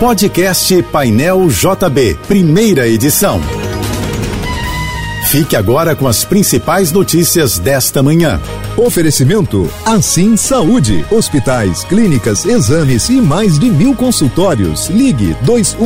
Podcast Painel JB, primeira edição. Fique agora com as principais notícias desta manhã. Oferecimento Assim Saúde, hospitais, clínicas, exames e mais de 1000 consultórios. Ligue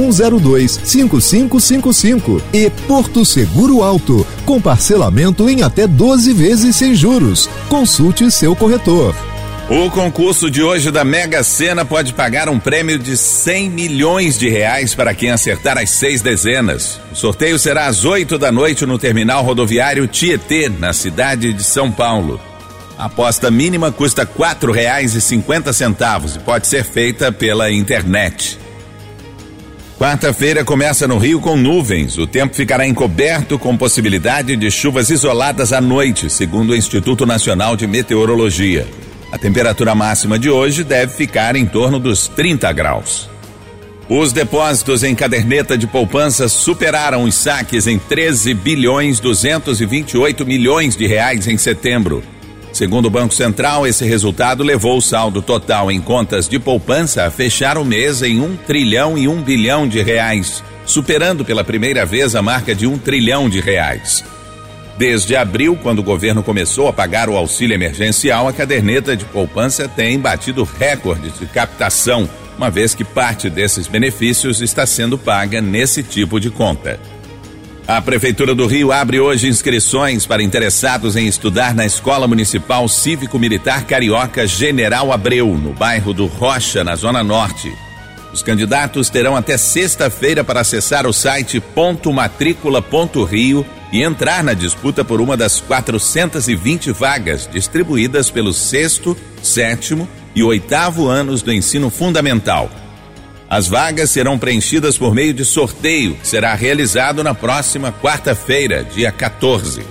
2102-5555 e Porto Seguro Alto, com parcelamento em até 12 vezes sem juros. Consulte seu corretor. O concurso de hoje da Mega Sena pode pagar um prêmio de 100 milhões de reais para quem acertar as 6 dezenas. O sorteio será às 8 da noite no terminal rodoviário Tietê, na cidade de São Paulo. A aposta mínima custa R$ 4,50 e pode ser feita pela internet. Quarta-feira começa no Rio com nuvens. O tempo ficará encoberto com possibilidade de chuvas isoladas à noite, segundo o Instituto Nacional de Meteorologia. A temperatura máxima de hoje deve ficar em torno dos 30 graus. Os depósitos em caderneta de poupança superaram os saques em 13,228 bilhões de reais em setembro. Segundo o Banco Central, esse resultado levou o saldo total em contas de poupança a fechar o mês em 1 trilhão e 1 bilhão de reais, superando pela primeira vez a marca de 1 trilhão de reais. Desde abril, quando o governo começou a pagar o auxílio emergencial, a caderneta de poupança tem batido recordes de captação, uma vez que parte desses benefícios está sendo paga nesse tipo de conta. A Prefeitura do Rio abre hoje inscrições para interessados em estudar na Escola Municipal Cívico-Militar Carioca General Abreu, no bairro do Rocha, na Zona Norte. Os candidatos terão até sexta-feira para acessar o site .matricula.rio e entrar na disputa por uma das 420 vagas distribuídas pelos 6º, 7º e 8º anos do ensino fundamental. As vagas serão preenchidas por meio de sorteio, que será realizado na próxima quarta-feira, dia 14.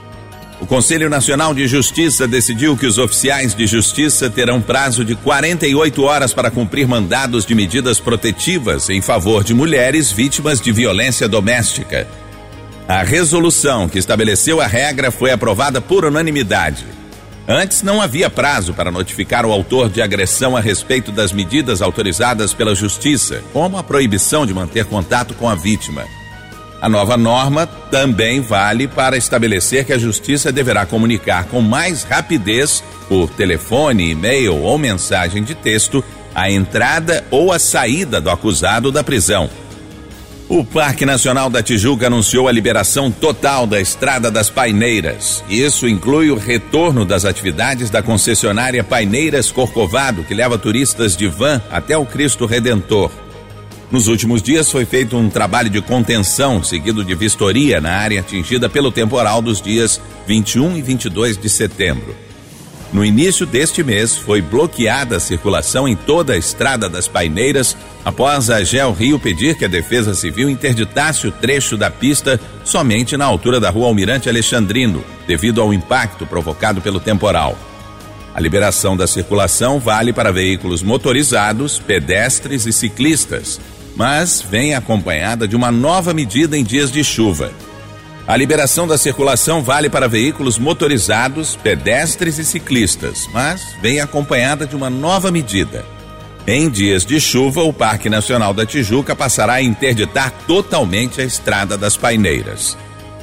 O Conselho Nacional de Justiça decidiu que os oficiais de justiça terão prazo de 48 horas para cumprir mandados de medidas protetivas em favor de mulheres vítimas de violência doméstica. A resolução que estabeleceu a regra foi aprovada por unanimidade. Antes não havia prazo para notificar o autor de agressão a respeito das medidas autorizadas pela Justiça, como a proibição de manter contato com a vítima. A nova norma também vale para estabelecer que a Justiça deverá comunicar com mais rapidez, por telefone, e-mail ou mensagem de texto, a entrada ou a saída do acusado da prisão. O Parque Nacional da Tijuca anunciou a liberação total da Estrada das Paineiras. Isso inclui o retorno das atividades da concessionária Paineiras Corcovado, que leva turistas de van até o Cristo Redentor. Nos últimos dias foi feito um trabalho de contenção, seguido de vistoria na área atingida pelo temporal dos dias 21 e 22 de setembro. No início deste mês, foi bloqueada a circulação em toda a Estrada das Paineiras, após a AGEL Rio pedir que a Defesa Civil interditasse o trecho da pista somente na altura da Rua Almirante Alexandrino, devido ao impacto provocado pelo temporal. A liberação da circulação vale para veículos motorizados, pedestres e ciclistas, mas vem acompanhada de uma nova medida em dias de chuva. A liberação da circulação vale para veículos motorizados, pedestres e ciclistas, mas vem acompanhada de uma nova medida. Em dias de chuva, o Parque Nacional da Tijuca passará a interditar totalmente a Estrada das Paineiras.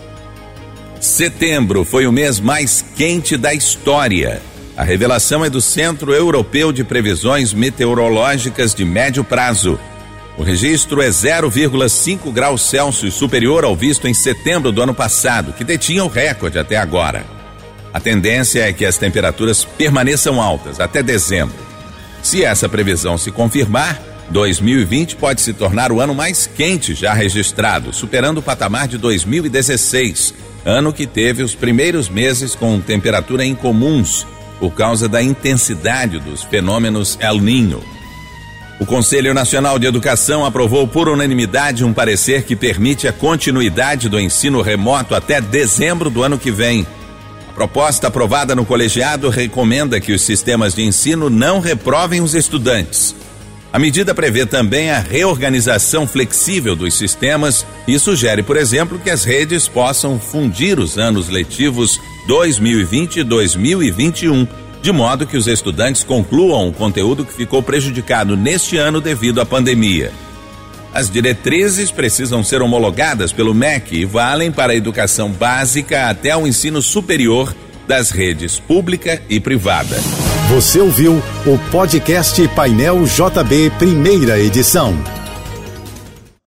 Setembro foi o mês mais quente da história. A revelação é do Centro Europeu de Previsões Meteorológicas de Médio Prazo. O registro é 0,5 graus Celsius superior ao visto em setembro do ano passado, que detinha o recorde até agora. A tendência é que as temperaturas permaneçam altas até dezembro. Se essa previsão se confirmar, 2020 pode se tornar o ano mais quente já registrado, superando o patamar de 2016, ano que teve os primeiros meses com temperatura incomuns, por causa da intensidade dos fenômenos El Niño. O Conselho Nacional de Educação aprovou por unanimidade um parecer que permite a continuidade do ensino remoto até dezembro do ano que vem. A proposta aprovada no colegiado recomenda que os sistemas de ensino não reprovem os estudantes. A medida prevê também a reorganização flexível dos sistemas e sugere, por exemplo, que as redes possam fundir os anos letivos 2020 e 2021, de modo que os estudantes concluam o conteúdo que ficou prejudicado neste ano devido à pandemia. As diretrizes precisam ser homologadas pelo MEC e valem para a educação básica até o ensino superior das redes pública e privada. Você ouviu o podcast Painel JB, primeira edição.